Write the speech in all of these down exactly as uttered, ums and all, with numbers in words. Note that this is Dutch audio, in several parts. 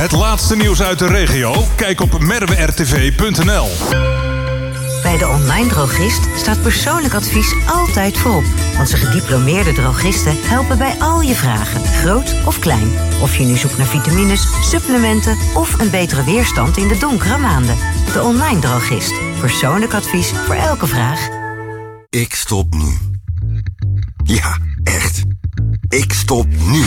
Het laatste nieuws uit de regio? Kijk op merwe r t v punt n l. Bij de online drogist staat persoonlijk advies altijd voorop. Onze gediplomeerde drogisten helpen bij al je vragen, groot of klein. Of je nu zoekt naar vitamines, supplementen of een betere weerstand in de donkere maanden. De online drogist. Persoonlijk advies voor elke vraag. Ik stop nu. Ja, echt. Ik stop nu.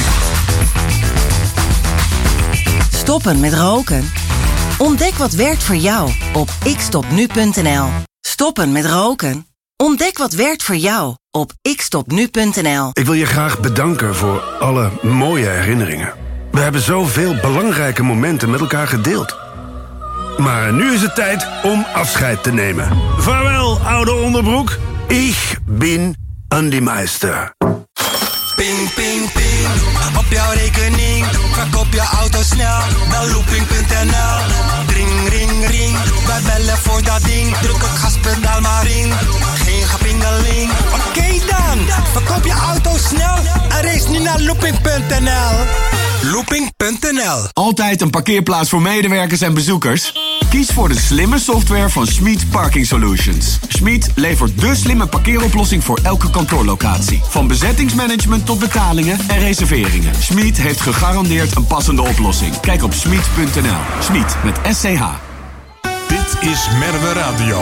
Stoppen met roken? Ontdek wat werkt voor jou op ik stop nu punt n l. Stoppen met roken? Ontdek wat werkt voor jou op ik stop nu punt n l. Ik wil je graag bedanken voor alle mooie herinneringen. We hebben zoveel belangrijke momenten met elkaar gedeeld. Maar nu is het tijd om afscheid te nemen. Vaarwel, oude onderbroek. Ik ben Andy Meister. Ping, ping, ping, op jouw rekening. Verkoop je auto snel, bel looping punt n l. Ring, ring, ring, wij bellen voor dat ding. Druk het gaspedaal maar in, geen gapingeling. Oké okay dan, verkoop je auto snel en race nu naar looping punt n l. looping punt n l. Altijd een parkeerplaats voor medewerkers en bezoekers? Kies voor de slimme software van Schmid Parking Solutions. Schmid levert de slimme parkeeroplossing voor elke kantoorlocatie. Van bezettingsmanagement tot betalingen en reserveringen. Schmid heeft gegarandeerd een passende oplossing. Kijk op schmid punt n l. Schmid met S C H. Dit is Merwe Radio.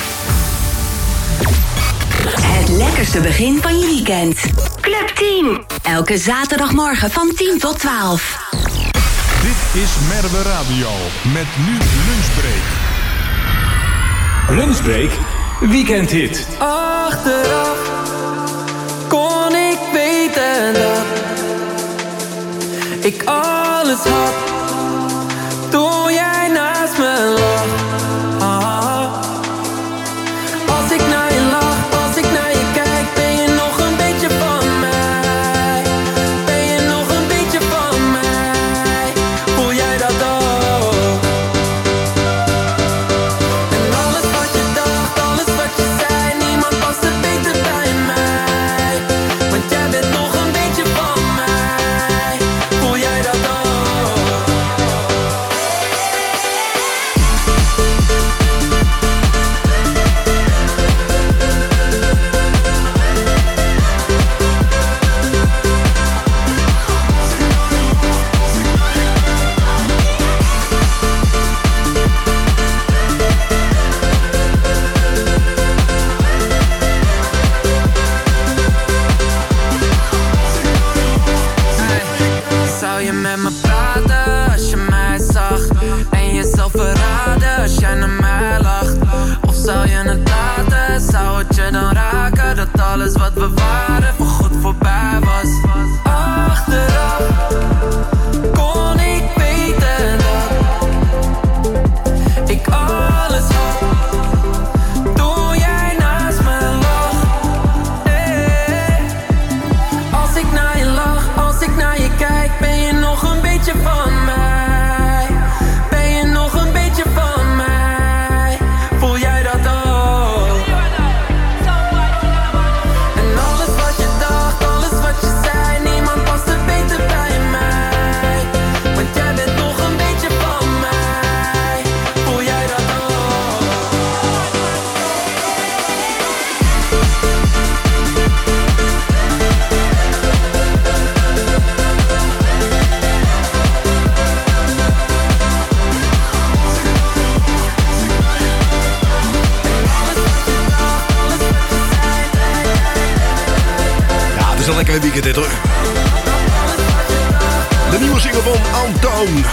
Het lekkerste begin van je weekend. Club tien. Elke zaterdagmorgen van tien tot twaalf. Dit is Merwe Radio. Met nu Lunchbreak. Lunchbreak, weekendhit. Achteraf kon ik weten dat ik alles had toen jij naast me lag. Ah. Als ik naar je lach, als ik naar je kijk, ben je nog een beetje van mij. Ben je nog een beetje van mij. Voel jij dat ook? En alles wat je dacht, alles wat je zei, niemand past er beter bij mij. Want jij bent nog een beetje van mij. Voel jij dat ook? Zou je met me praten als je mij zag? En jezelf verraden als jij naar mij lacht? Of zou je het laten? Zou het je dan raken dat alles wat we waren voorgoed voorbij was? Achteraf kon ik weten dat ik alles had toen jij naast me lag. Hey. Als ik naar je lach, als ik naar je kijk, ben je nog een beetje van mij. Ben je nog een beetje van mij. Voel jij dat ook? En alles wat je dacht, alles wat je zei, niemand past er beter bij mij. Want jij bent nog een beetje van mij. Voel jij dat ook? Ja, het is een lekkere weekend dit hoor. De nieuwe single van Antoon.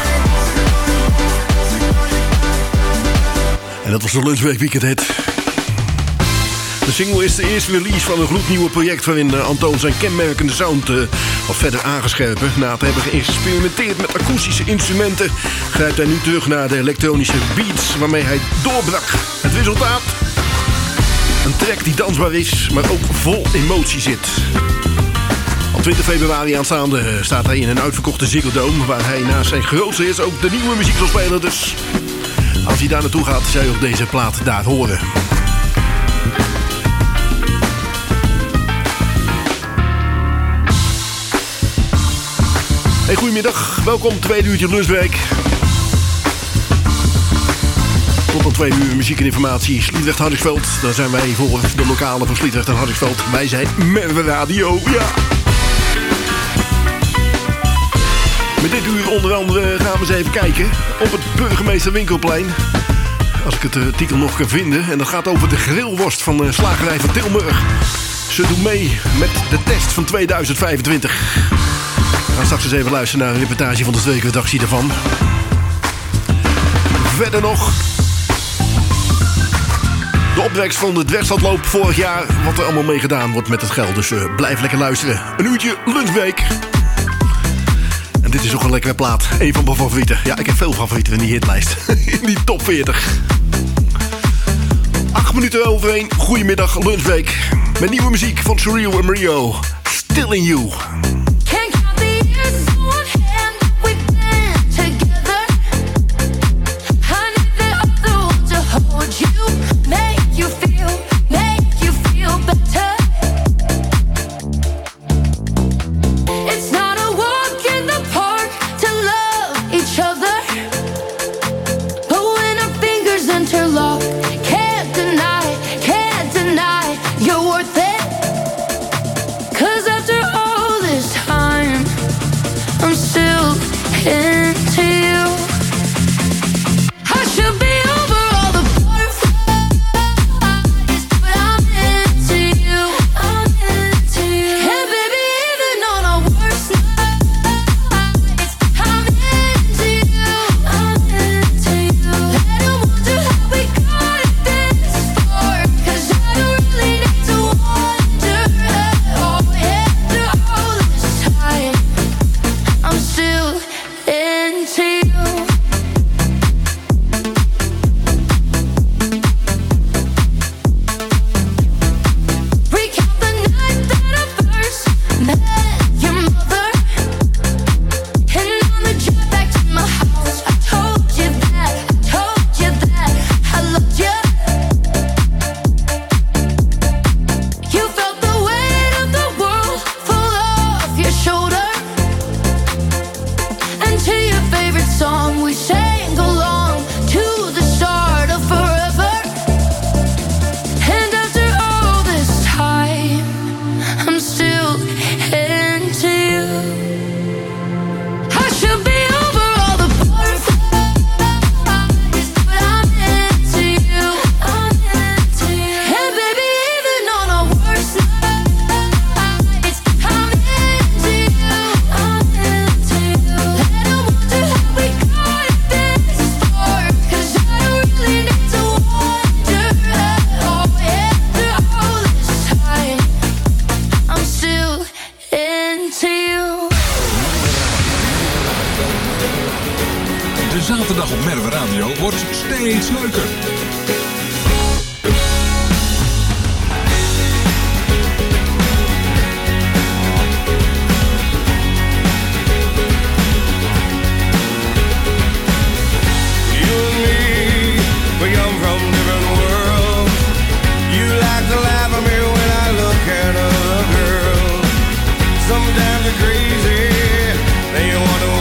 En dat was de Lunchbreak Weekendhit. De single is de eerste release van een gloednieuwe project waarin uh, Antoon zijn kenmerkende sound uh, wat verder aangescherpen. Na te hebben geëxperimenteerd met akoestische instrumenten grijpt hij nu terug naar de elektronische beats waarmee hij doorbrak. Het resultaat? Een track die dansbaar is, maar ook vol emotie zit. Op twintig februari aanstaande staat hij in een uitverkochte Ziggo Dome, waar hij naast zijn grootste hits ook de nieuwe muziek zal spelen. Dus als hij daar naartoe gaat, zal je ook deze plaat daar horen. Hey, goedemiddag, welkom, tweede uurtje Lunchbreak. Tot aan twee uur muziek en informatie. Sliedrecht Hardingsveld, daar zijn wij voor de lokale van Sliedrecht en Hardingsveld. Wij zijn Merwe Radio, ja. Met dit uur onder andere gaan we eens even kijken op het Burgemeester Winkelplein. Als ik het uh, titel nog kan vinden. En dat gaat over de grillworst van de slagerij van Tilburg. Ze doen mee met de test van tweeduizend vijfentwintig. We gaan straks eens even luisteren naar een reportage van de tweekeredactie daarvan. Verder nog de opbrengst van de dwergstadloop vorig jaar. Wat er allemaal mee gedaan wordt met het geld. Dus uh, blijf lekker luisteren. Een uurtje lunchweek. En dit is ook een lekkere plaat. Een van mijn favorieten. Ja, ik heb veel favorieten in die hitlijst. In die top veertig. Acht minuten over één. Goedemiddag, lunchweek. Met nieuwe muziek van Surreal en Mario. Still in You.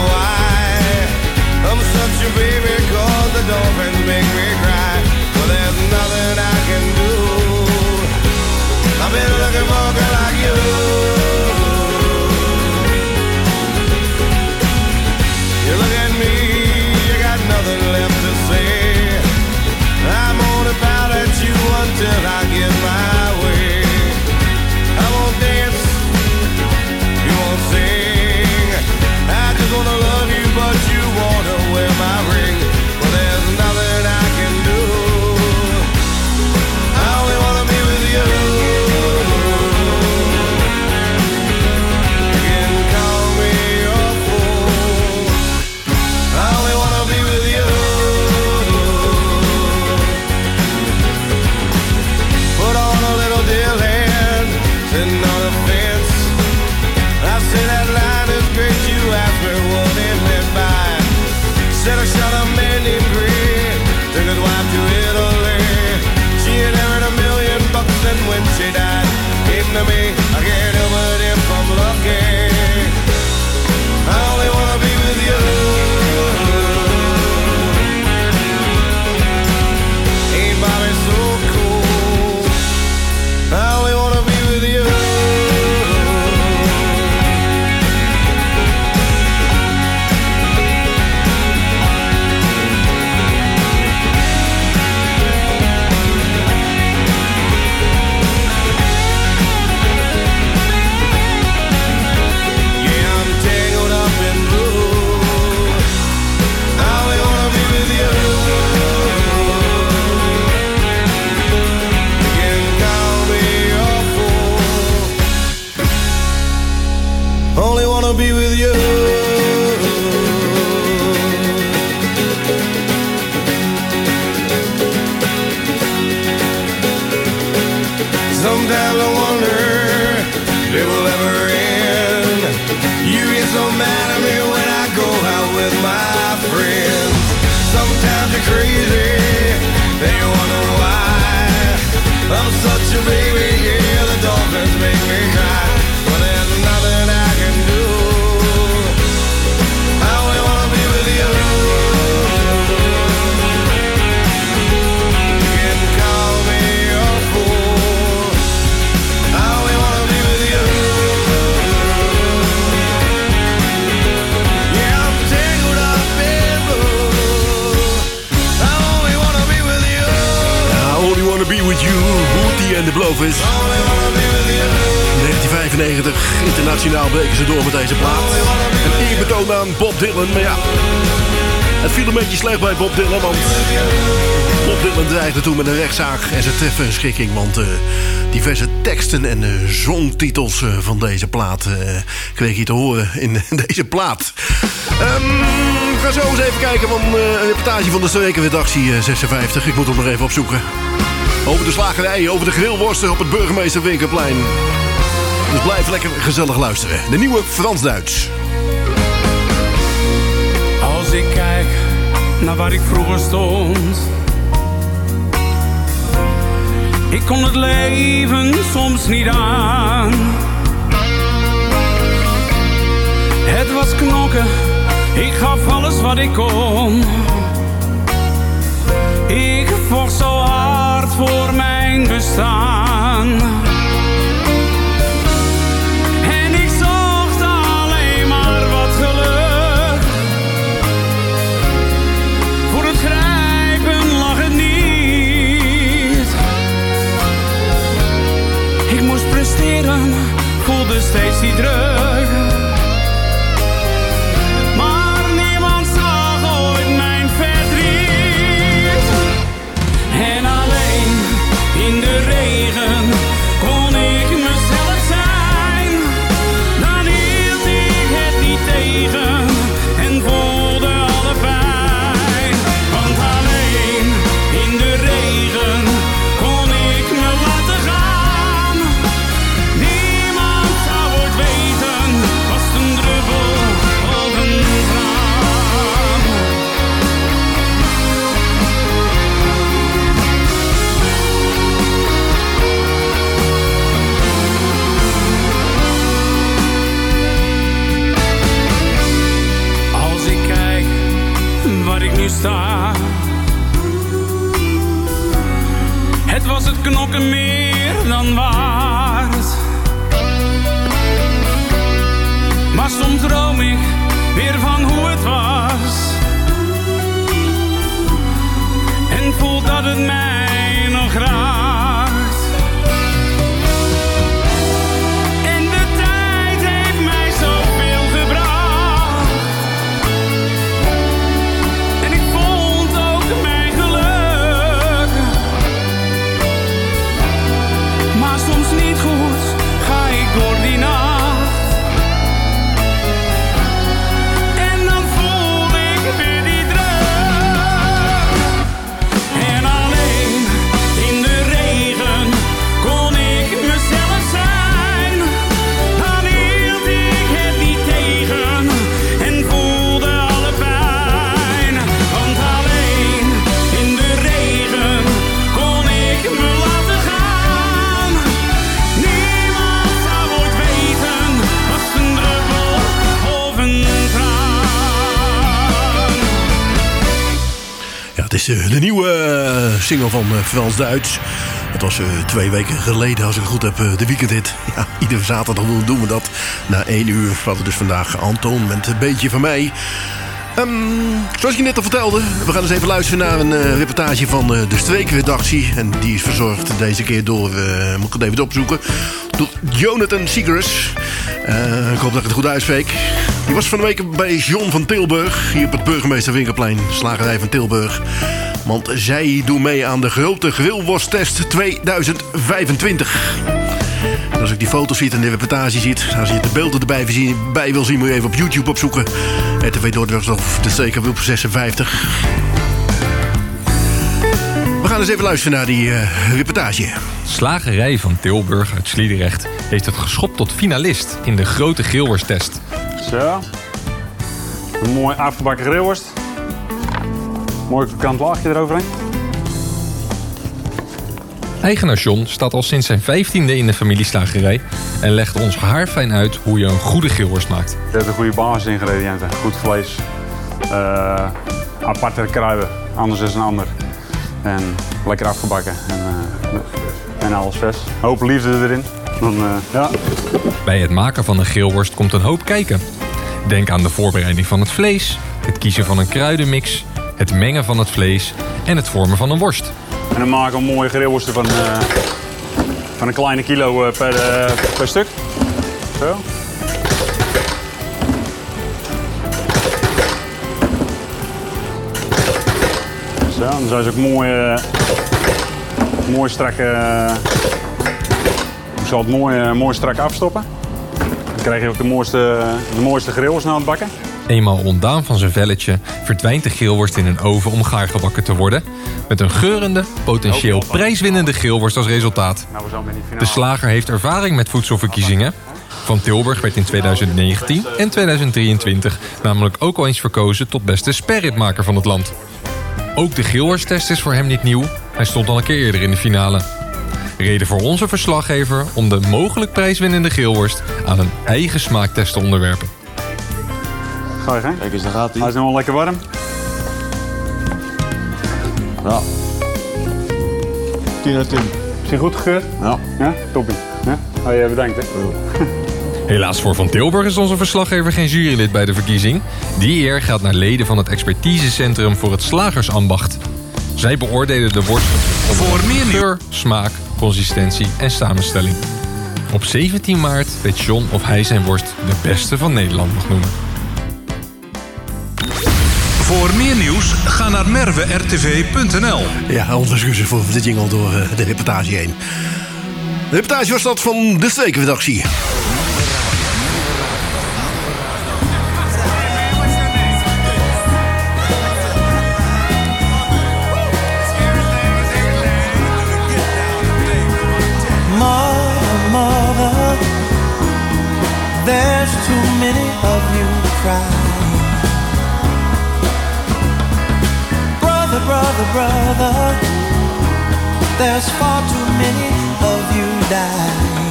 Baby, cause the dolphins make me cry. Well, there's With You, Woody and the Blowfish. negentien vijfennegentig, internationaal breken ze door met deze plaat. Een eerbetoon aan Bob Dylan, maar ja... Het viel een beetje slecht bij Bob Dylan, want... Bob Dylan dreigde toen met een rechtszaak en ze treffen een schikking, want... Uh, diverse teksten en uh, zongtitels uh, van deze plaat uh, kreeg je te horen in deze plaat. Um, we gaan zo eens even kijken van uh, een reportage van de Strekenredactie uh, zesenvijftig. Ik moet het nog even opzoeken. Over de slagerij, over de grillworsten op het Burgemeester Winkelplein. Dus blijf lekker gezellig luisteren. De nieuwe Frans Duits. Als ik kijk naar waar ik vroeger stond, ik kon het leven soms niet aan. Het was knokken, ik gaf alles wat ik kon. Ik vocht zo hard voor mijn bestaan. En ik zocht alleen maar wat geluk. Voor het grijpen lag het niet. Ik moest presteren, voelde steeds die druk. Maar niemand zag ooit mijn verdriet. En alleen in de regen kon ik mezelf zijn. Dan hield ik het niet tegen en voelde alle pijn. Want alleen in de regen kon ik me laten gaan. Niemand zou ooit weten, was het een druppel of een traan. Als ik kijk waar ik nu sta, het was het knokken meer dan waard. Maar soms droom ik weer van hoe het was. En voel dat het mij nog raakt. En de tijd heeft mij zoveel gebracht. En ik vond ook mijn geluk. Maar soms niet goed, ga ik door die nacht. En dan voel ik weer die druk. En alleen in de regen kon ik mezelf zijn. Dan hield ik het niet tegen en voelde alle pijn. Want alleen in de regen kon ik me laten gaan. Niemand zou ooit weten, was het een druppel of een traan. Ja, het is uh, de nieuwe uh, single van uh, Frans Duits. Het was uh, twee weken geleden, als ik het goed heb, uh, de weekendhit. Ja, iedere zaterdag doen we dat. Na één uur. We hadden dus vandaag Anton met een beetje van mij. Um, zoals ik je net al vertelde, we gaan eens even luisteren naar een uh, reportage van uh, de Streekredactie. En die is verzorgd deze keer door, uh, moet ik het even opzoeken, door Jonathan Siegers. Uh, ik hoop dat ik het goed uitspreek. Die was van de week bij John van Tilburg, hier op het Burgemeester Winkelplein, slagerij van Tilburg. Want zij doen mee aan de grote grillworsttest tweeduizend vijfentwintig. En als ik die foto's ziet en de reportage ziet, als je de beelden erbij bij wil zien, moet je even op YouTube opzoeken. R T V Dordrecht of de Streker op zesenvijftig. We gaan eens even luisteren naar die uh, reportage. Slagerij van Tilburg uit Sliedrecht heeft het geschopt tot finalist in de grote grillworsttest. Zo. Een mooi afgebakken grillworst. Mooi gekant laagje eroverheen. Eigenaar John staat al sinds zijn vijftiende in de familieslagerij en legt ons haarfijn uit hoe je een goede grillworst maakt. Je hebt een goede basisingrediënten. Goed vlees. Uh, aparte kruiden. Anders is een ander. En lekker afgebakken. En, uh, en alles vers. Een hoop liefde erin. Dan, uh, ja. Bij het maken van een grillworst komt een hoop kijken. Denk aan de voorbereiding van het vlees, het kiezen van een kruidenmix, het mengen van het vlees en het vormen van een worst. En dan maken we een mooie grillworsten van, uh, van een kleine kilo uh, per, uh, per stuk. Zo. Zo, dan zijn ze ook mooi, uh, mooi strak, uh, ik zal het mooi, uh, mooi strak afstoppen. Dan krijg je ook de mooiste, de mooiste grillworst na het bakken. Eenmaal ontdaan van zijn velletje verdwijnt de grillworst in een oven om gaar gebakken te worden. Met een geurende, potentieel prijswinnende grillworst als resultaat. De slager heeft ervaring met voedselverkiezingen. Van Tilburg werd in tweeduizend negentien en tweeduizend drieëntwintig namelijk ook al eens verkozen tot beste sperritmaker van het land. Ook de grillworsttest is voor hem niet nieuw. Hij stond al een keer eerder in de finale. Reden voor onze verslaggever om de mogelijk prijswinnende grillworst aan een eigen smaaktest te onderwerpen. Ga je gang. Kijk eens, daar gaat hij. Hij is nog wel lekker warm. Ja. tien uit tien. Is hij goed gekeurd? Ja. Ja, toppie. Ja? Oh, ja, bedankt hè. Helaas voor Van Tilburg is onze verslaggever geen jurylid bij de verkiezing. Die eer gaat naar leden van het expertisecentrum voor het slagersambacht. Zij beoordelen de worst voor meer geur, smaak, consistentie en samenstelling. Op zeventien maart weet John of hij zijn worst de beste van Nederland mag noemen. Voor meer nieuws, ga naar merwe r t v punt n l. Ja, onze excuses voor de jingle door uh, de reportage heen. De reportage was dat van de Streekredactie. Mother, mother, there's too many of you crying. Brother, brother, brother, there's far too many of you dying.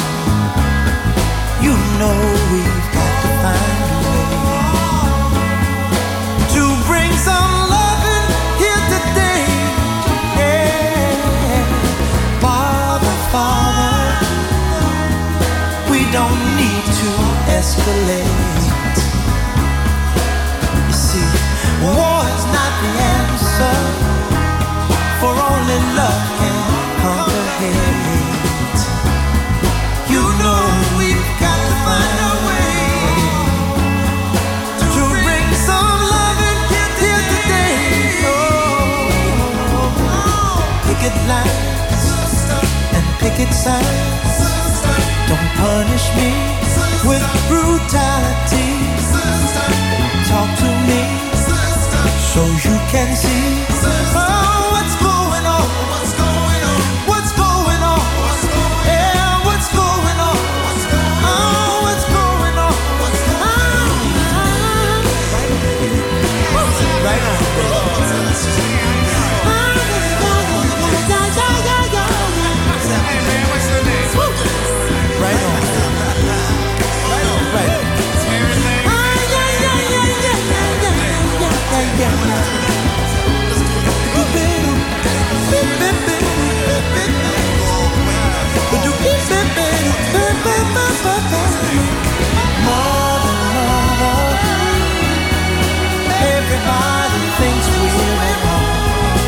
You know we've got to find a way to bring some loving here today. Yeah. Father, Father, we don't need to escalate. You see, war is not the answer, for only love can conquer hate. You know we've got to find a way to bring some loving here today. Oh, picket lines and picket signs, don't punish me with brutality. Talk to me so you can see oh, what's going on. What's going on? What's going on? Yeah, what's going on? Oh, what's going on? Right on. Right on. Right on. Mother, mother, everybody thinks we're at home.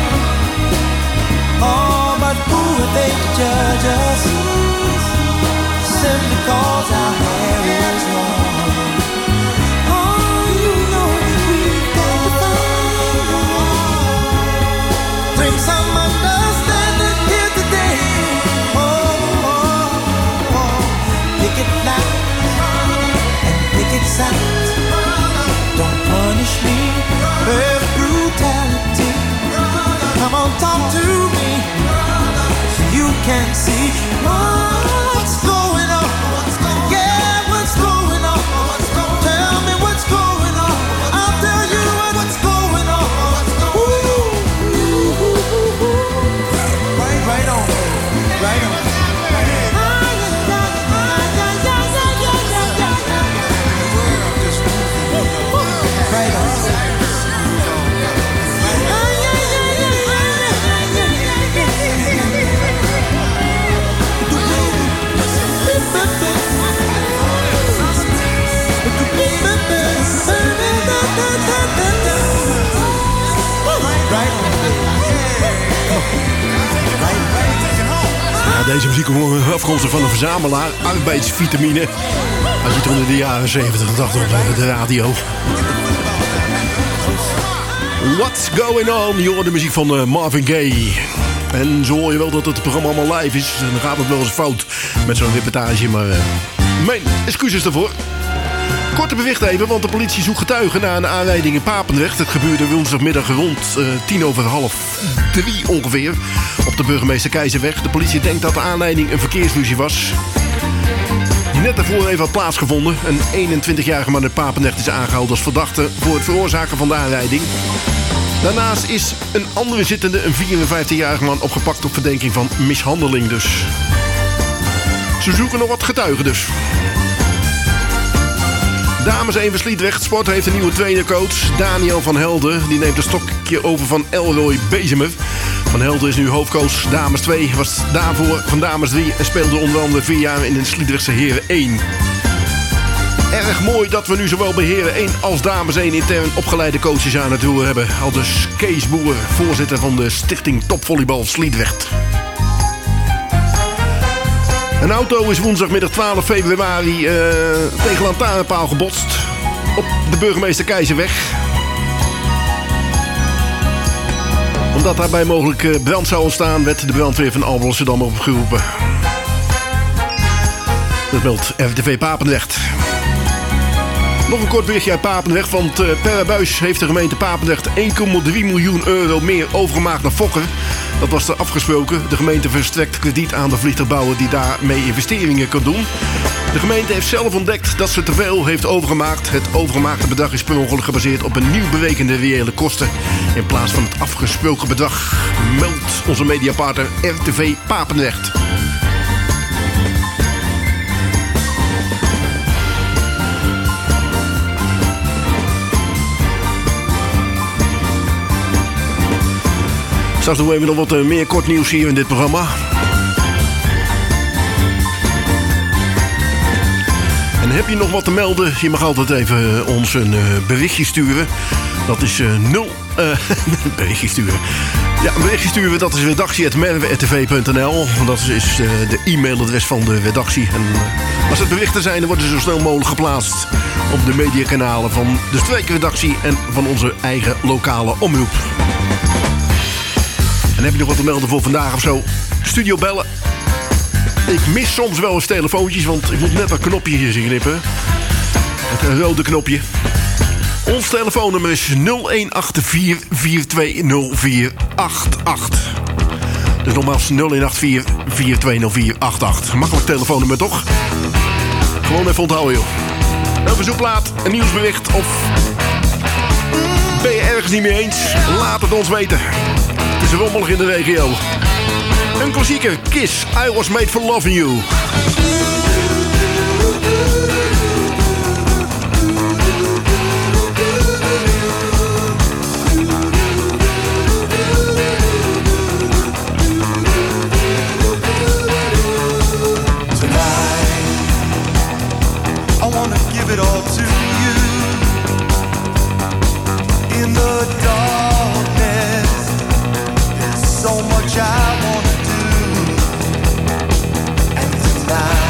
Oh, but who are they to judge us? Simply cause our hair is long. Oh, you know we've got to find a way. Bring some understanding here today. Oh, oh, oh. Picket lines and picket signs, don't punish me with brutality. Come on, talk to me so you can see what's going on. Yeah, what's going on? Tell me what's going on. I'll tell you what's going on. Ooh, right, right on, right on. Right on. deze muziek afkomstig van een verzamelaar, arbeidsvitamine. Als je toen in de jaren zeventig en tachtig op de radio. What's going on? Je hoort de muziek van uh, Marvin Gaye. En zo hoor je wel dat het programma allemaal live is. En dan gaat het wel eens fout met zo'n reportage. Maar uh, mijn excuses daarvoor. Korte bericht even, want de politie zoekt getuigen na een aanrijding in Papendrecht. Het gebeurde woensdagmiddag rond uh, tien over half drie ongeveer. Op de Burgemeester Keizerweg. De politie denkt dat de aanleiding een verkeersruzie was. Net daarvoor heeft wat plaatsgevonden. Een eenentwintigjarige man uit Papendrecht is aangehouden als verdachte voor het veroorzaken van de aanrijding. Daarnaast is een andere zittende, een vierenvijftigjarige man, opgepakt op verdenking van mishandeling dus. Ze zoeken nog wat getuigen dus. Dames één van Sliedrecht Sport heeft een nieuwe trainercoach. Daniel van Helden. Die neemt een stokje over van Elroy Bezemer. Van Helden is nu hoofdcoach. Dames twee was daarvoor van Dames drie. En speelde onder andere vier jaar in de Sliedrechtse Heren één. Erg mooi dat we nu zowel bij Heren één als Dames één intern opgeleide coaches aan het roer hebben. Aldus Kees Boer, voorzitter van de Stichting Topvolleybal Sliedrecht. Een auto is woensdagmiddag twaalf februari uh, tegen lantaarnpaal gebotst op de Burgemeester Keizerweg. Omdat daarbij mogelijk uh, brand zou ontstaan, werd de brandweer van Alblasserdam opgeroepen. Dat meldt R T V Papendrecht. Nog een kort berichtje uit Papendrecht, want uh, per abuis heeft de gemeente Papendrecht één komma drie miljoen euro meer overgemaakt naar Fokker. Dat was er afgesproken. De gemeente verstrekt krediet aan de vliegtuigbouwer die daarmee investeringen kan doen. De gemeente heeft zelf ontdekt dat ze te veel heeft overgemaakt. Het overgemaakte bedrag is per ongeluk gebaseerd op een nieuw berekende reële kosten in plaats van het afgesproken bedrag, meldt onze mediapartner R T V Papendrecht. Straks doen we even nog wat meer kort nieuws hier in dit programma. En heb je nog wat te melden? Je mag altijd even ons een uh, berichtje sturen. Dat is uh, nul... Uh, berichtje sturen. Ja, een berichtje sturen, dat is redactie apenstaartje merwe punt r t v punt n l. Dat is, is uh, de e-mailadres van de redactie. En uh, als het berichten zijn, dan worden ze zo snel mogelijk geplaatst op de mediakanalen van de streekredactie en van onze eigen lokale omroep. En heb je nog wat te melden voor vandaag of zo? Studio bellen. Ik mis soms wel eens telefoontjes, want ik moet net dat knopje hier zien knippen. Het rode knopje. Ons telefoonnummer is nul een acht vier vier twee nul vier acht acht. Dus nogmaals nul een acht vier vier twee nul vier acht acht. Makkelijk telefoonnummer toch? Gewoon even onthouden joh. Een verzoekplaat, een nieuwsbericht of ben je ergens niet mee eens? Laat het ons weten. Het is rommelig in de regio. Een klassieker, Kiss, I Was Made For Loving You. So much I wanna do, and tonight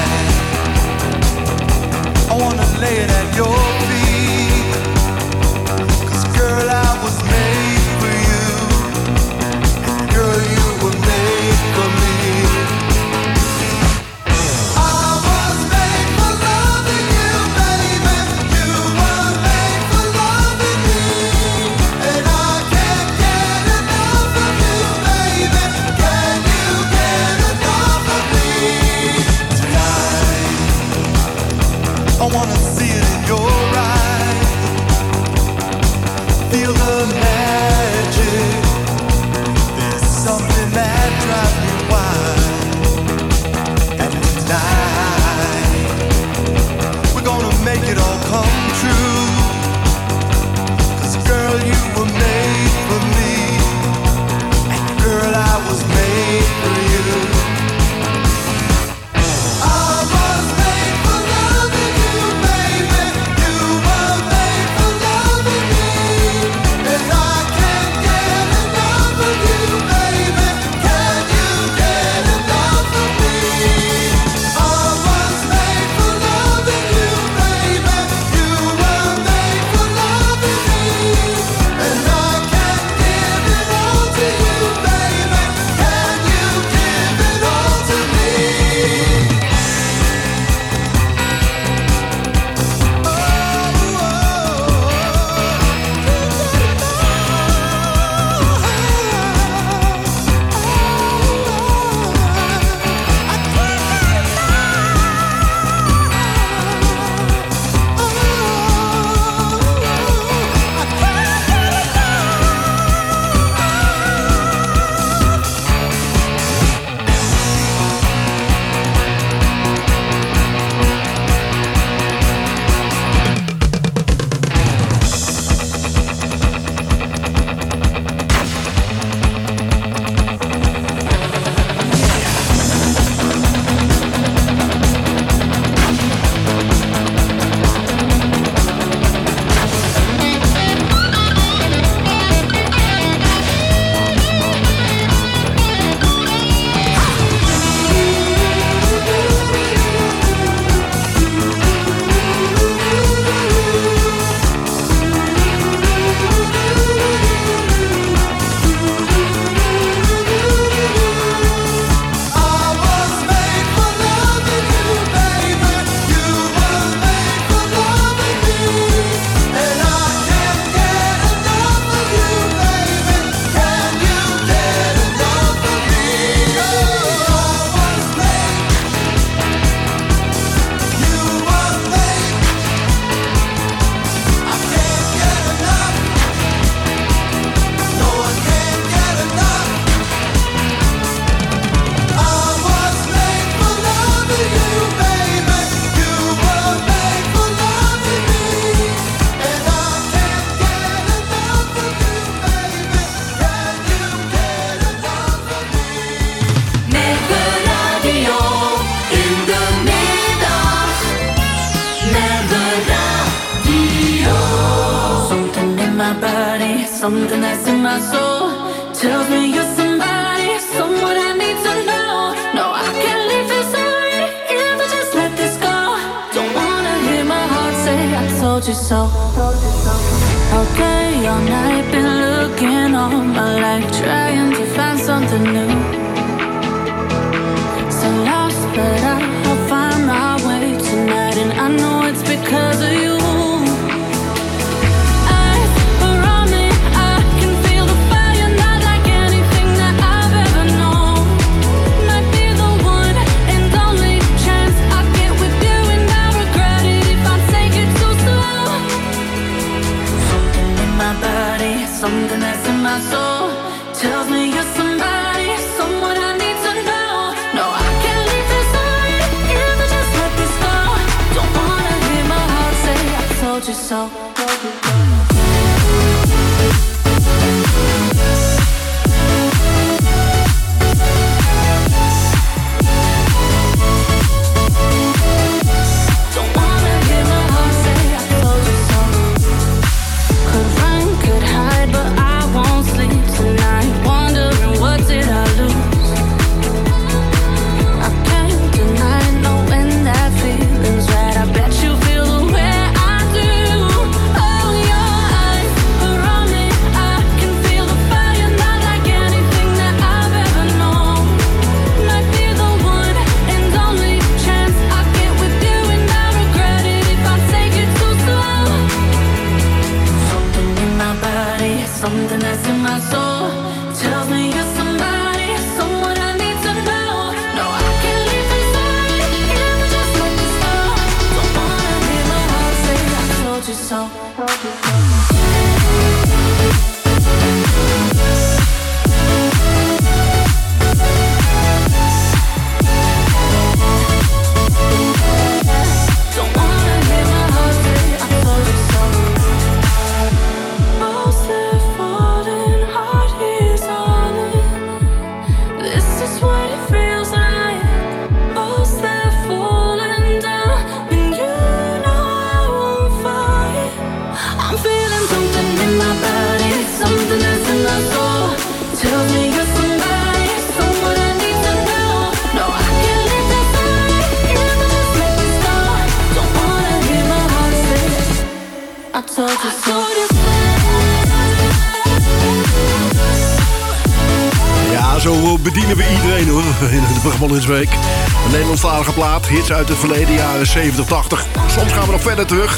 something that's in my soul tells me you're somebody, someone I need to know. No, I can't leave this already if I just let this go. Don't wanna hear my heart say I told you so. Okay, all night been looking all my life, trying to find something new. So lost, but I'll find my way tonight, and I know it's because of you. Something that's in my soul tells me you're somebody, someone I need to know. No, I can't leave this already if I just let this go. Don't wanna hear my heart say I told you so. Something that's in my soul tells me you're somebody, someone I need to know. No, I can't leave this already if I just let this go. Don't wanna hear my heart say I told you so. Ja, zo bedienen we iedereen hoor, in de Brabantse-week. Een Nederlandstalige plaat, hits uit het verleden, jaren zeventig, tachtig. Soms gaan we nog verder terug.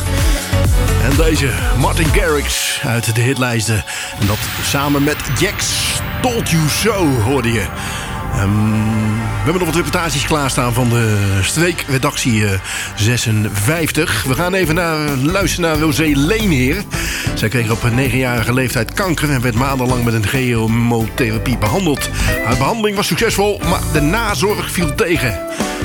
En deze, Martin Garrix uit de hitlijsten. En dat samen met Jax, Told You So, hoorde je. Um, we hebben nog wat reportages klaarstaan van de streekredactie uh, zesenvijftig. We gaan even naar, luisteren naar Rosé Leenheer. Zij kreeg op negenjarige leeftijd kanker en werd maandenlang met een chemotherapie behandeld. Haar behandeling was succesvol, maar de nazorg viel tegen.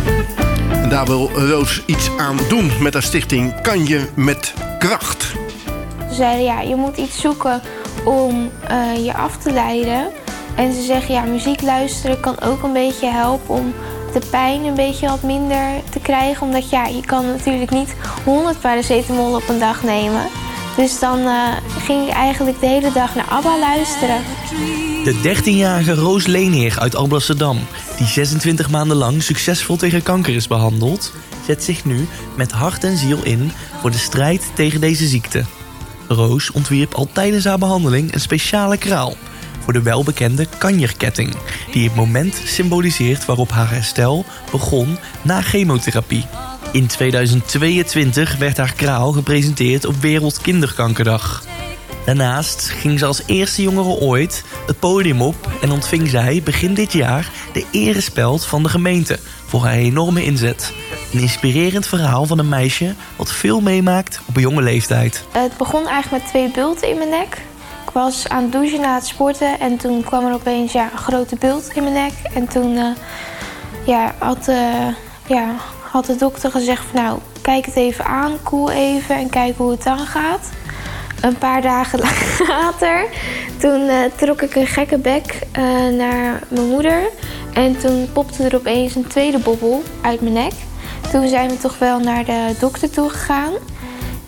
En daar wil Roos iets aan doen met haar stichting Kan Je Met Kracht. Ze zeiden, ja, je moet iets zoeken om uh, je af te leiden. En ze zeggen, ja, muziek luisteren kan ook een beetje helpen om de pijn een beetje wat minder te krijgen. Omdat ja, je kan natuurlijk niet honderd paracetamol op een dag nemen. Dus dan uh, ging ik eigenlijk de hele dag naar ABBA luisteren. De dertienjarige Roos Leenheer uit Alblasserdam, die zesentwintig maanden lang succesvol tegen kanker is behandeld, zet zich nu met hart en ziel in voor de strijd tegen deze ziekte. Roos ontwierp al tijdens haar behandeling een speciale kraal voor de welbekende kanjerketting, die het moment symboliseert waarop haar herstel begon na chemotherapie. In tweeduizend tweeëntwintig werd haar kraal gepresenteerd op Wereldkinderkankerdag. Daarnaast ging ze als eerste jongere ooit het podium op en ontving zij begin dit jaar de erespeld van de gemeente voor haar enorme inzet. Een inspirerend verhaal van een meisje wat veel meemaakt op een jonge leeftijd. Het begon eigenlijk met twee bulten in mijn nek. Ik was aan het douchen na het sporten en toen kwam er opeens ja, een grote bult in mijn nek. En toen uh, ja, had, uh, ja, had de dokter gezegd van nou, kijk het even aan, koel even en kijk hoe het dan gaat. Een paar dagen later, toen uh, trok ik een gekke bek uh, naar mijn moeder. En toen popte er opeens een tweede bobbel uit mijn nek. Toen zijn we toch wel naar de dokter toe gegaan.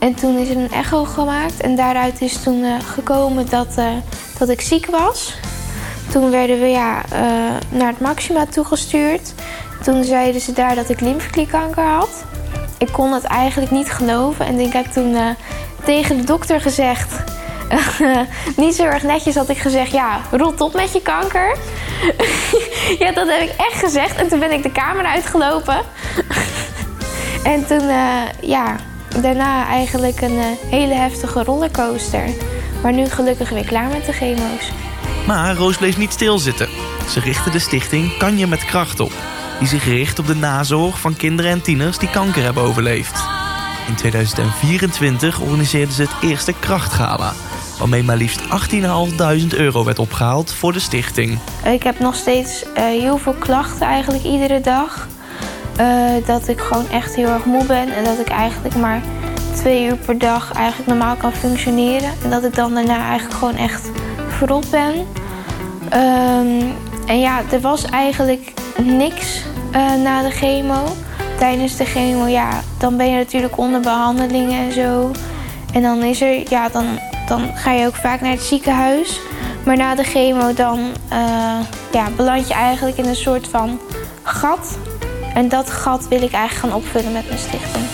En toen is er een echo gemaakt. En daaruit is toen uh, gekomen dat, uh, dat ik ziek was. Toen werden we ja, uh, naar het Maxima toegestuurd. Toen zeiden ze daar dat ik lymfeklierkanker had. Ik kon het eigenlijk niet geloven. En ik heb toen uh, tegen de dokter gezegd... Uh, niet zo erg netjes had ik gezegd... ja, rot op met je kanker. Ja, dat heb ik echt gezegd. En toen ben ik de kamer uitgelopen. En toen, uh, ja... daarna eigenlijk een uh, hele heftige rollercoaster. Maar nu gelukkig weer klaar met de chemo's. Maar Roos bleef niet stilzitten. Ze richtte de stichting Kan je met kracht op. Die zich richt op de nazorg van kinderen en tieners die kanker hebben overleefd. In tweeduizend vierentwintig organiseerden ze het eerste krachtgala. Waarmee maar liefst achttienduizend euro werd opgehaald voor de stichting. Ik heb nog steeds uh, heel veel klachten eigenlijk iedere dag. Uh, dat ik gewoon echt heel erg moe ben. En dat ik eigenlijk maar twee uur per dag eigenlijk normaal kan functioneren. En dat ik dan daarna eigenlijk gewoon echt verrot ben. Um, en ja, er was eigenlijk niks uh, na de chemo. Tijdens de chemo, ja, dan ben je natuurlijk onder behandelingen en zo. En dan is er, ja, dan, dan ga je ook vaak naar het ziekenhuis. Maar na de chemo dan uh, ja, beland je eigenlijk in een soort van gat. En dat gat wil ik eigenlijk gaan opvullen met mijn stichting.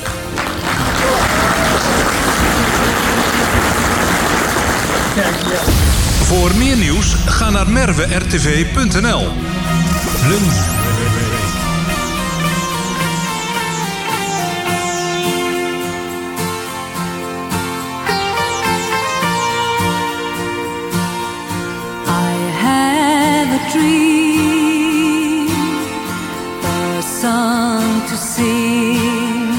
Voor meer nieuws ga naar merwe r t v punt n l. Lunch. I have a dream, a song to sing,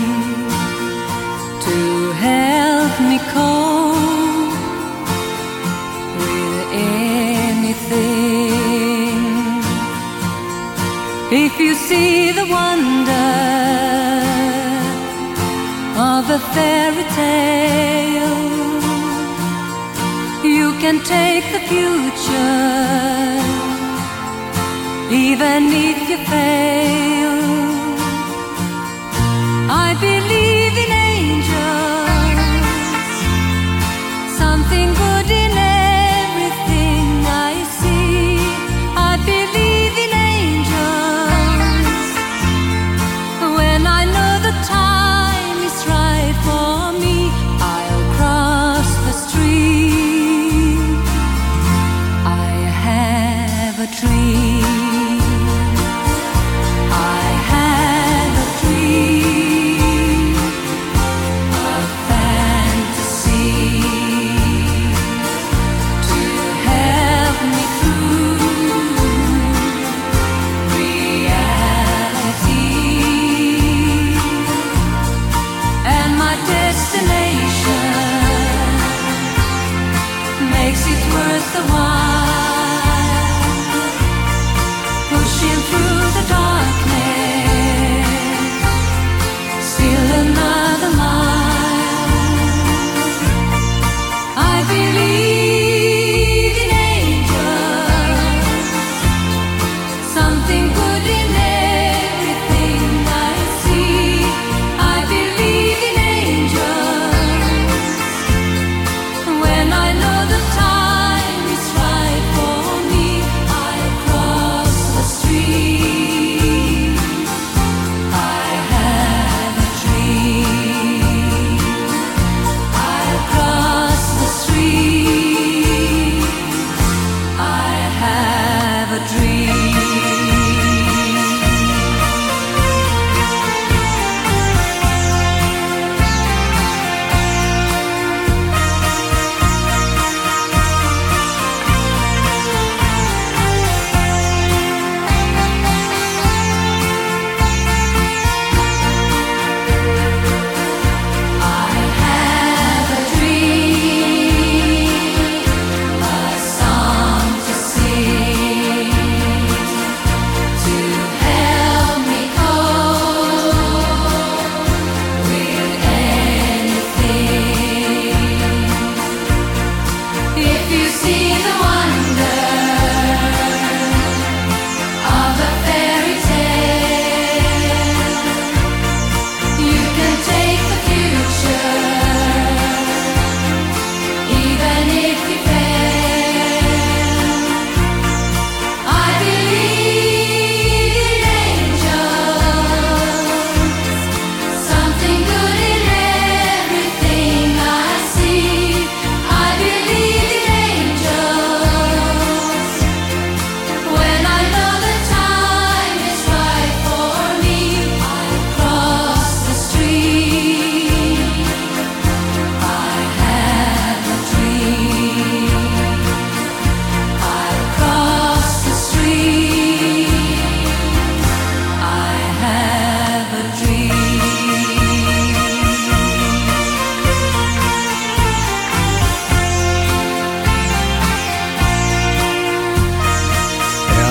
to help me cope with anything. If you see the wonder of a fairy tale, you can take the future, even if you fail. I believe in angels, something good in everything I see. I believe in angels, when I know the time is right for me, I'll cross the street. I have a dream. I have a dream, a fantasy, to help me through reality. And my destination makes it worth the while.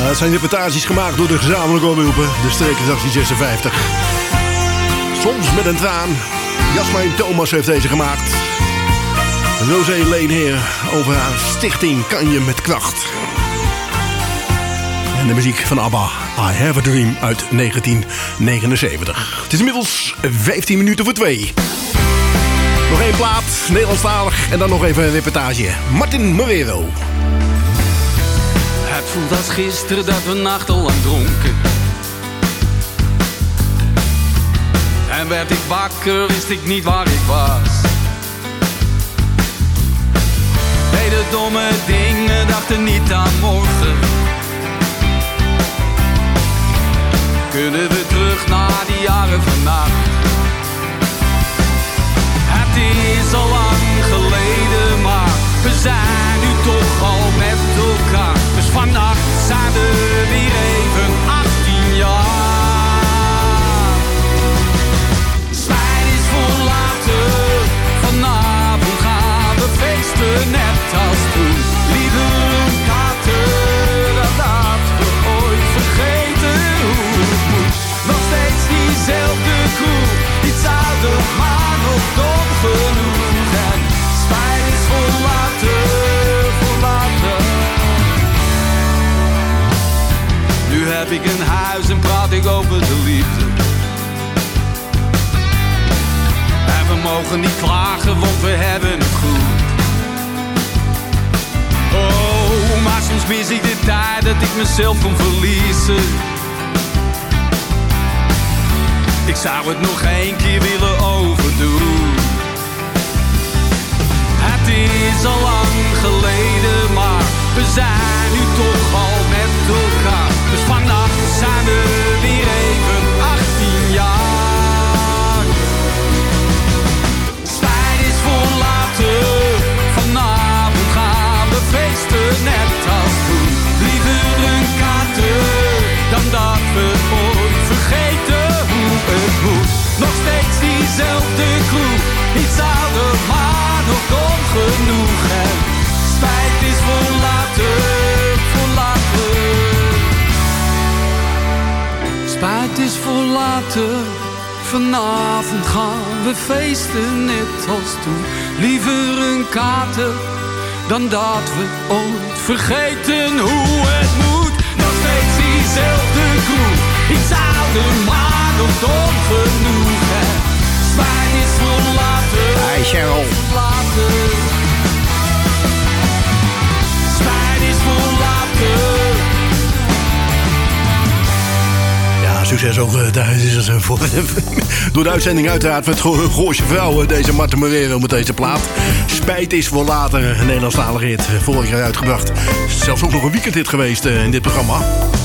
het zijn reportages gemaakt door de gezamenlijke omroepen, de Streekers achttien zesenvijftig. Soms met een traan. Jasmijn Thomas heeft deze gemaakt. Rosé Leenheer over haar stichting Kan je met kracht. En de muziek van ABBA, I Have a Dream uit negentien negenenzeventig. Het is inmiddels vijftien minuten voor twee. Nog één plaat, Nederlandstalig en dan nog even een reportage. Martin Morero. Het voelt als gisteren dat we nachtenlang dronken. En werd ik wakker, wist ik niet waar ik was. Deden domme dingen, dachten niet aan morgen. Kunnen we terug naar die jaren vannacht? Het is al lang geleden, maar we zijn nu toch al met elkaar. Dus vannacht zijn we weer even achttien jaar. Spijt is voor later, vanavond gaan we feesten net als toen. Liever een kater dan dat we ooit vergeten hoe het moet. Nog steeds diezelfde kroeg, iets ouder maar nog dom genoeg. En spijt is voor later, voor later. Nu heb ik een huis en praat ik over de liefde. En we mogen niet klagen, want we hebben het goed. Oh, maar soms mis ik de tijd dat ik mezelf kon verliezen. Ik zou het nog één keer willen overdoen. Het is al lang geleden, maar we zijn nu toch al met elkaar. Dus vannacht zijn we weer even achttien jaar. Spijt is voor later, vanavond gaan we feesten net als toen. Liever een kater dan dat we ooit vergeten hoe het moet. Nog steeds diezelfde kroeg, iets ouder maar nog dom genoeg. En spijt is voor later, voor later. Spijt is voor later, vanavond gaan we feesten net als toen. Liever een kater dan dat we ooit vergeten hoe het moet. Nog steeds diezelfde kroeg, iets ouder maar nog dom genoeg. En spijt is voor later, Hi Cheryl. voor later. Spijt is voor later. Ja, succes ook uh, thuis is het voor. Door de uitzending uiteraard met Go- Gooise Vrouwen. Deze Martin Morero met deze plaat. Spijt is voor later, een Nederlandstalige hit. Vorig jaar uitgebracht. Zelfs ook nog een weekendhit geweest uh, in dit programma.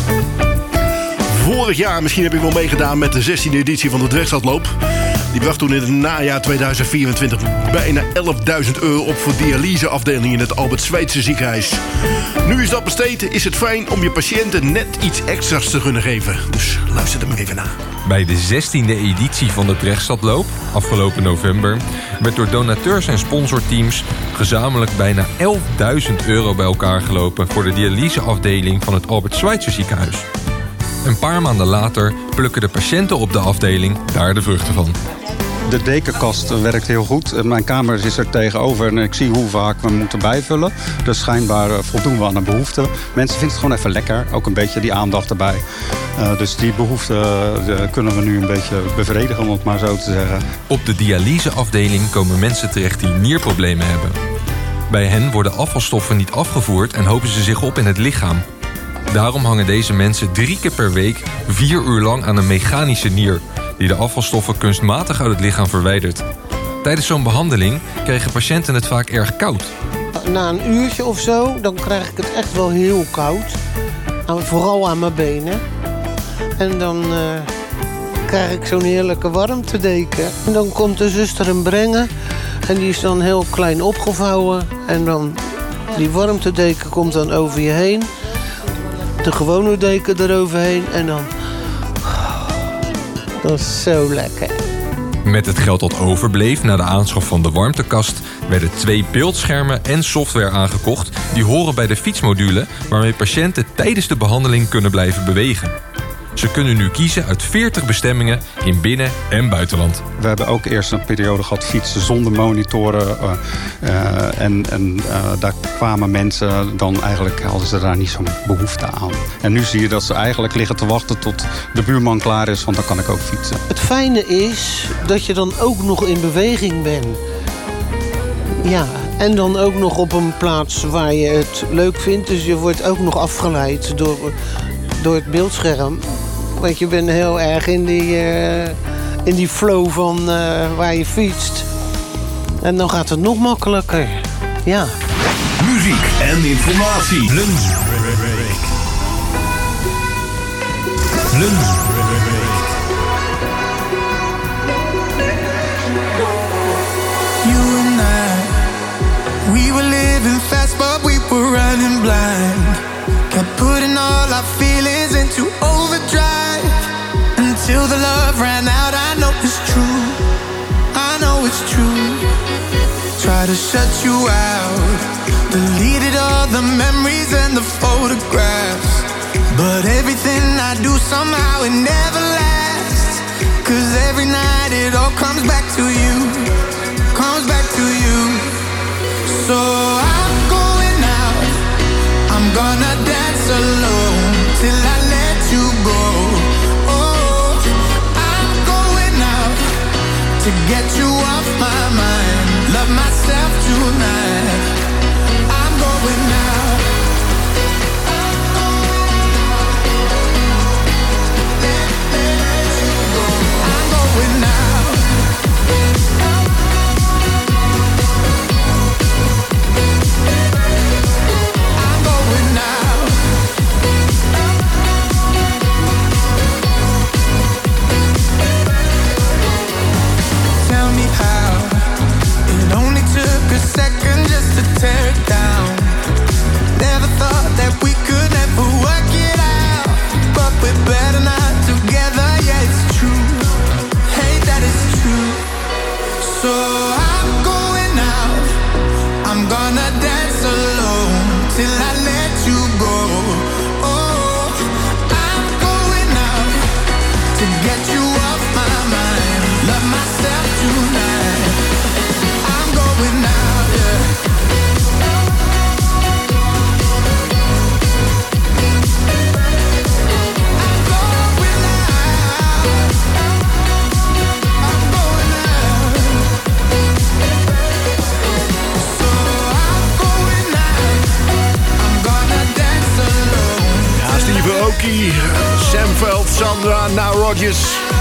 Vorig jaar, misschien heb ik wel meegedaan met de zestiende editie van de Drechtstadloop. Die bracht toen in het najaar tweeduizend vierentwintig bijna elfduizend euro op voor dialyseafdeling in het Albert Schweitzer ziekenhuis. Nu is dat besteed, is het fijn om je patiënten net iets extra's te kunnen geven. Dus luister er maar even naar. Bij de zestiende editie van de Drechtstadloop, afgelopen november, werd door donateurs en sponsorteams gezamenlijk bijna elfduizend euro bij elkaar gelopen voor de dialyseafdeling van het Albert Schweitzer ziekenhuis. Een paar maanden later plukken de patiënten op de afdeling daar de vruchten van. De dekenkast werkt heel goed. Mijn kamer is er tegenover en ik zie hoe vaak we moeten bijvullen. Dus schijnbaar voldoen we aan een behoefte. Mensen vinden het gewoon even lekker. Ook een beetje die aandacht erbij. Uh, dus die behoefte uh, kunnen we nu een beetje bevredigen, om het maar zo te zeggen. Op de dialyseafdeling komen mensen terecht die nierproblemen hebben. Bij hen worden afvalstoffen niet afgevoerd en hopen ze zich op in het lichaam. Daarom hangen deze mensen drie keer per week vier uur lang aan een mechanische nier die de afvalstoffen kunstmatig uit het lichaam verwijdert. Tijdens zo'n behandeling krijgen patiënten het vaak erg koud. Na een uurtje of zo, dan krijg ik het echt wel heel koud. Vooral aan mijn benen. En dan uh, krijg ik zo'n heerlijke warmtedeken. En dan komt de zuster hem brengen. En die is dan heel klein opgevouwen. En dan die warmtedeken komt dan over je heen. De gewone deken eroverheen. En dan... Dat is zo lekker. Met het geld dat overbleef na de aanschaf van de warmtekast werden twee beeldschermen en software aangekocht die horen bij de fietsmodule waarmee patiënten tijdens de behandeling kunnen blijven bewegen. Ze kunnen nu kiezen uit veertig bestemmingen in binnen- en buitenland. We hebben ook eerst een periode gehad fietsen zonder monitoren. Uh, uh, en en uh, daar kwamen mensen dan eigenlijk, hadden ze daar niet zo'n behoefte aan. En nu zie je dat ze eigenlijk liggen te wachten tot de buurman klaar is, want dan kan ik ook fietsen. Het fijne is dat je dan ook nog in beweging bent. Ja, en dan ook nog op een plaats waar je het leuk vindt. Dus je wordt ook nog afgeleid door, door het beeldscherm. Want je bent heel erg in die, uh, in die flow van uh, waar je fietst. En dan gaat het nog makkelijker. Ja. Muziek en informatie. Lunch. Lunch. You and I, we were living fast, but we were running blind. Kept putting all our feelings into overdrive until the love ran out. I know it's true, I know it's true. Try to shut you out, deleted all the memories and the photographs, but everything I do somehow it never lasts. Cause every night it all comes back to you, comes back to you. So I'm going out, I'm gonna dance alone till I let you go. Oh, I'm going out to get you off my mind. Love myself tonight. I'm going out. Let, let you go. I'm going out. A second just to tear it down. Never thought that we could ever work it out, but we're better not together. Yeah, it's true. Hey, that is true. So I'm going out, I'm gonna dance alone till I let you go. Oh, I'm going out to get you off my mind. Love myself tonight. I'm going out. Aoki, Sam Veld, Sandra, Now Rodgers.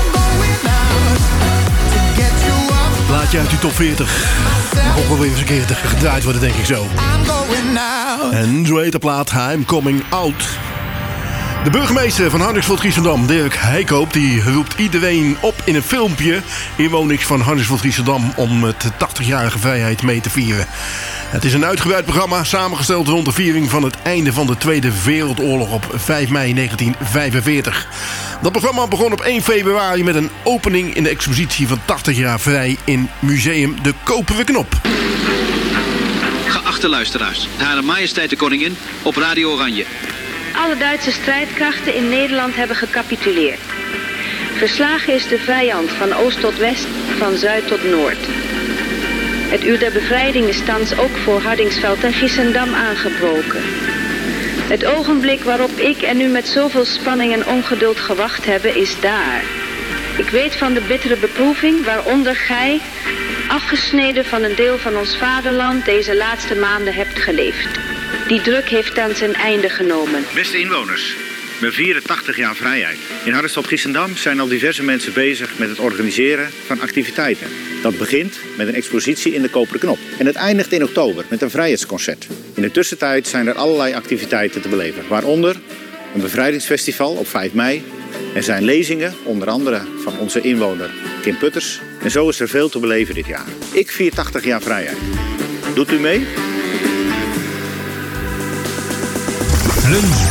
Plaatje uit die top veertig. Mag ook wel weer eens een keer gedraaid worden, denk ik zo. En zo heet de plaat I'm Coming Out. De burgemeester van Hardingsveld-Giessendam, Dirk Heikoop, die roept iedereen op in een filmpje, inwoners van Hardingsveld-Giessendam, om het tachtigjarige vrijheid mee te vieren. Het is een uitgebreid programma, samengesteld rond de viering van het einde van de Tweede Wereldoorlog op vijf mei negentien vijfenveertig. Dat programma begon op één februari met een opening in de expositie van tachtig jaar vrij in Museum de Koperen Knop. Geachte luisteraars, Hare Majesteit de Koningin op Radio Oranje. Alle Duitse strijdkrachten in Nederland hebben gecapituleerd. Verslagen is de vijand van oost tot west, van zuid tot noord. Het uur der bevrijding is thans ook voor Hardingsveld en Giessendam aangebroken. Het ogenblik waarop ik en u met zoveel spanning en ongeduld gewacht hebben, is daar. Ik weet van de bittere beproeving waaronder gij, afgesneden van een deel van ons vaderland, deze laatste maanden hebt geleefd. Die druk heeft thans een einde genomen. Beste inwoners, we vieren tachtig jaar vrijheid. In Hardingsveld-Giessendam zijn al diverse mensen bezig met het organiseren van activiteiten. Dat begint met een expositie in de Koperen Knop. En het eindigt in oktober met een vrijheidsconcert. In de tussentijd zijn er allerlei activiteiten te beleven. Waaronder een bevrijdingsfestival op vijf mei. Er zijn lezingen, onder andere van onze inwoner Kim Putters. En zo is er veel te beleven dit jaar. Ik vier tachtig jaar vrijheid. Doet u mee? Lunch.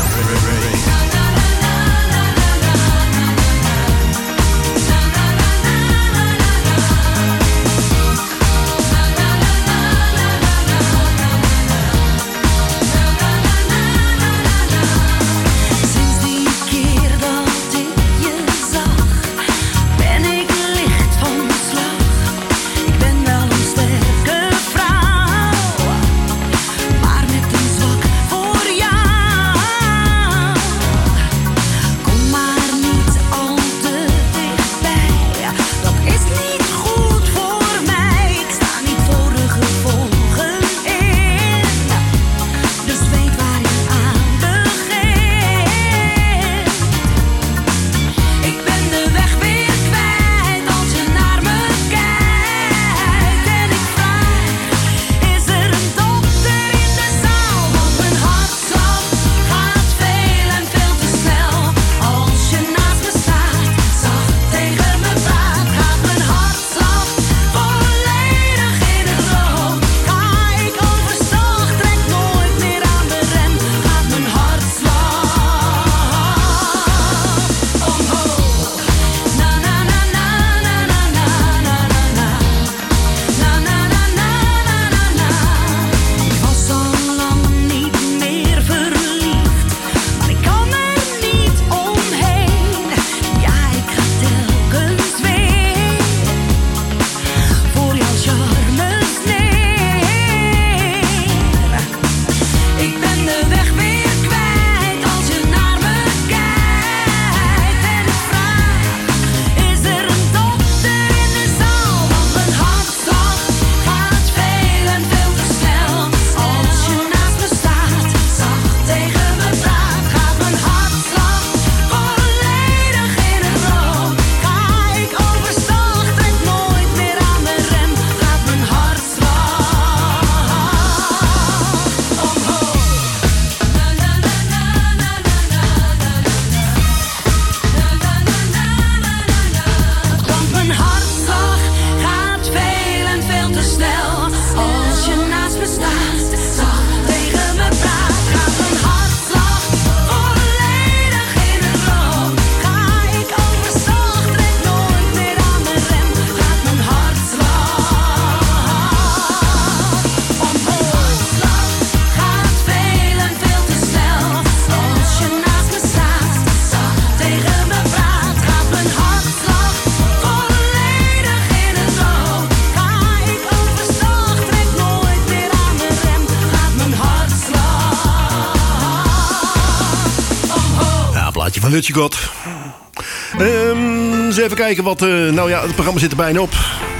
plaatje van Hutje God. Um, eens even kijken wat... Uh, nou ja, het programma zit er bijna op.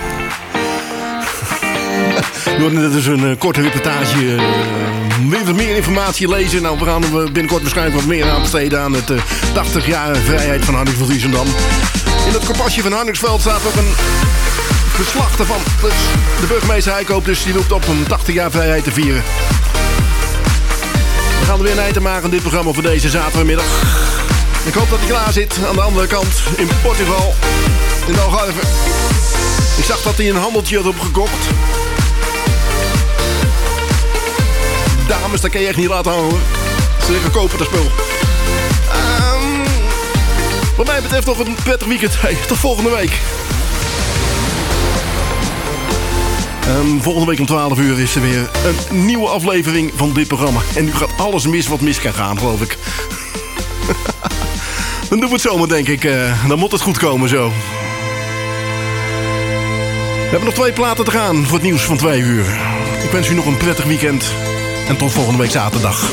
Dit is een uh, korte reportage. Uh, wil je meer informatie lezen? Nou, we gaan er binnenkort waarschijnlijk wat meer aan besteden aan het uh, tachtig jaar vrijheid van Harnigsveld Giessendam. In het kompasje van Harnigsveld staat ook een verslag ervan. Dus de burgemeester Heikoop, dus die roept op om tachtig jaar vrijheid te vieren. We gaan er weer een eind aan maken aan dit programma voor deze zaterdagmiddag. Ik hoop dat hij klaar zit aan de andere kant in Portugal, in de Algarve. Ik zag dat hij een handeltje had opgekocht. Dames, dat kan je echt niet laten hangen. Ze liggen kopen dat spul. Um, wat mij betreft nog een prettig weekend. Hey, tot volgende week. Um, volgende week om twaalf uur is er weer een nieuwe aflevering van dit programma. En nu gaat alles mis wat mis kan gaan, geloof ik. Dan doen we het zomaar, denk ik. Uh, dan moet het goed komen zo. We hebben nog twee platen te gaan voor het nieuws van twee uur. Ik wens u nog een prettig weekend. En tot volgende week zaterdag.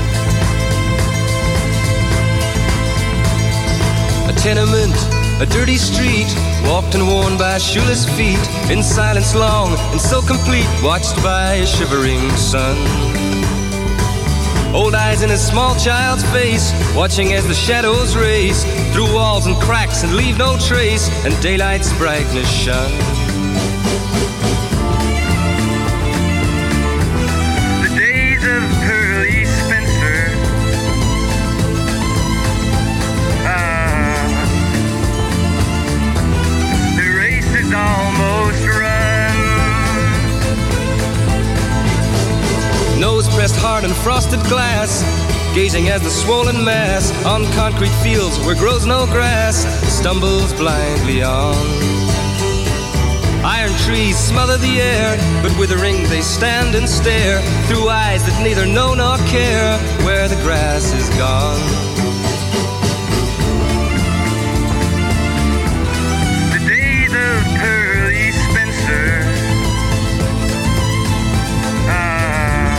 A tenement, a dirty street, walked and worn by shoeless feet, in silence long and so complete, watched by a shivering sun. Old eyes in a small child's face, watching as the shadows race through walls and cracks and leave no trace, and daylight's brightness shun. Of Pearly Spencer, ah, the race is almost run. Nose pressed hard in frosted glass, gazing as the swollen mass on concrete fields where grows no grass stumbles blindly on. Iron trees smother the air, but withering they stand and stare through eyes that neither know nor care where the grass is gone. The days of Pearly Spencer, ah,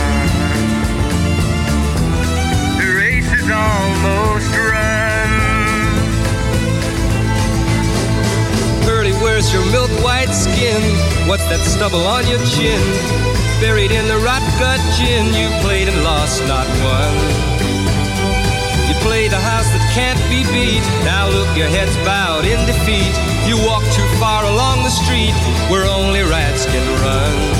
the race is almost run. Pearly, where's your milk white skin? What's that stubble on your chin? Buried in the rot gut gin, you played and lost, not won. You played the house that can't be beat. Now look, your head's bowed in defeat. You walk too far along the street where only rats can run.